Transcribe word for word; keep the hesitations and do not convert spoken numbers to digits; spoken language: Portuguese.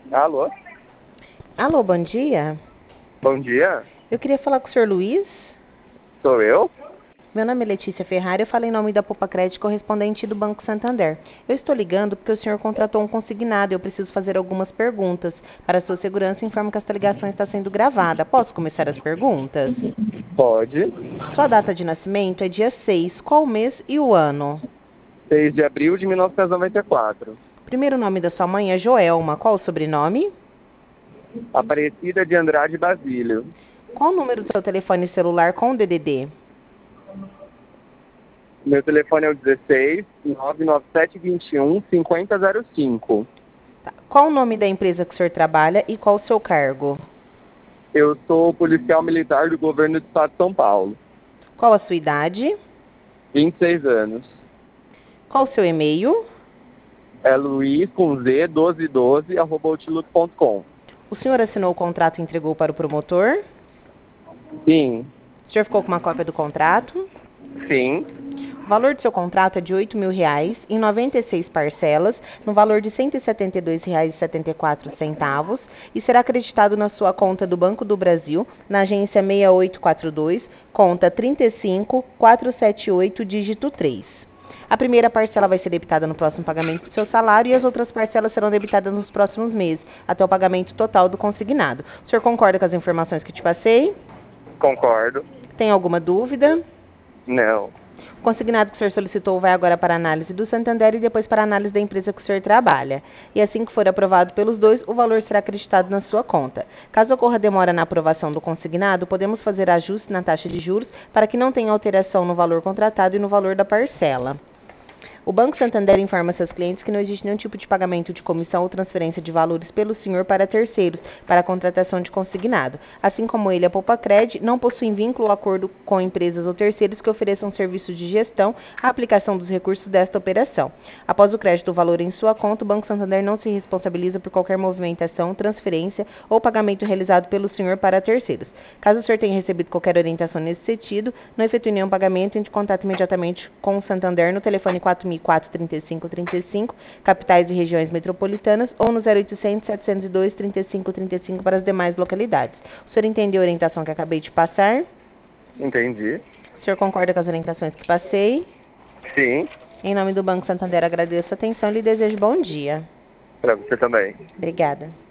Alô? Alô, bom dia. Bom dia. Eu queria falar com o senhor Luiz. Sou eu? Meu nome é Letícia Ferrari, eu falo em nome da Poupa Crédito, correspondente do Banco Santander. Eu estou ligando porque o senhor contratou um consignado e eu preciso fazer algumas perguntas. Para sua segurança, informo que esta ligação está sendo gravada. Posso começar as perguntas? Pode. Sua data de nascimento é dia seis. Qual o mês e o ano? seis de abril de mil novecentos e noventa e quatro. Primeiro nome da sua mãe é Joelma. Qual o sobrenome? Aparecida de Andrade Basílio. Qual o número do seu telefone celular com o D D D? Meu telefone é o dezesseis, nove nove sete, vinte e um, cinquenta zero cinco. Tá. Qual o nome da empresa que o senhor trabalha e qual o seu cargo? Eu sou policial militar do governo do estado de São Paulo. Qual a sua idade? vinte e seis anos. Qual o seu e-mail? É Luiz com Z, doze doze, arroba outlook ponto com. O senhor assinou o contrato e entregou para o promotor? Sim. O senhor ficou com uma cópia do contrato? Sim. O valor do seu contrato é de oito mil reais, em noventa e seis parcelas, no valor de cento e setenta e dois reais e setenta e quatro centavos, e será acreditado na sua conta do Banco do Brasil, na agência seis oito quatro dois, conta trinta e cinco, quatrocentos e setenta e oito, dígito três. A primeira parcela vai ser debitada no próximo pagamento do seu salário e as outras parcelas serão debitadas nos próximos meses, até o pagamento total do consignado. O senhor concorda com as informações que te passei? Concordo. Tem alguma dúvida? Não. O consignado que o senhor solicitou vai agora para a análise do Santander e depois para a análise da empresa que o senhor trabalha. E assim que for aprovado pelos dois, o valor será acreditado na sua conta. Caso ocorra demora na aprovação do consignado, podemos fazer ajuste na taxa de juros para que não tenha alteração no valor contratado e no valor da parcela. O Banco Santander informa seus clientes que não existe nenhum tipo de pagamento de comissão ou transferência de valores pelo senhor para terceiros, para a contratação de consignado. Assim como ele, a Poupacred não possui vínculo ou acordo com empresas ou terceiros que ofereçam serviços de gestão à aplicação dos recursos desta operação. Após o crédito do valor em sua conta, o Banco Santander não se responsabiliza por qualquer movimentação, transferência ou pagamento realizado pelo senhor para terceiros. Caso o senhor tenha recebido qualquer orientação nesse sentido, não efetue nenhum pagamento, entre em contato imediatamente com o Santander no telefone quatro mil e quatro, trinta e cinco, trinta e cinco, capitais e regiões metropolitanas, ou no zero oitocentos, setecentos e dois, trinta e cinco, trinta e cinco para as demais localidades. O senhor entendeu a orientação que acabei de passar? Entendi. O senhor concorda com as orientações que passei? Sim. Em nome do Banco Santander, agradeço a atenção e lhe desejo bom dia. Para você também. Obrigada.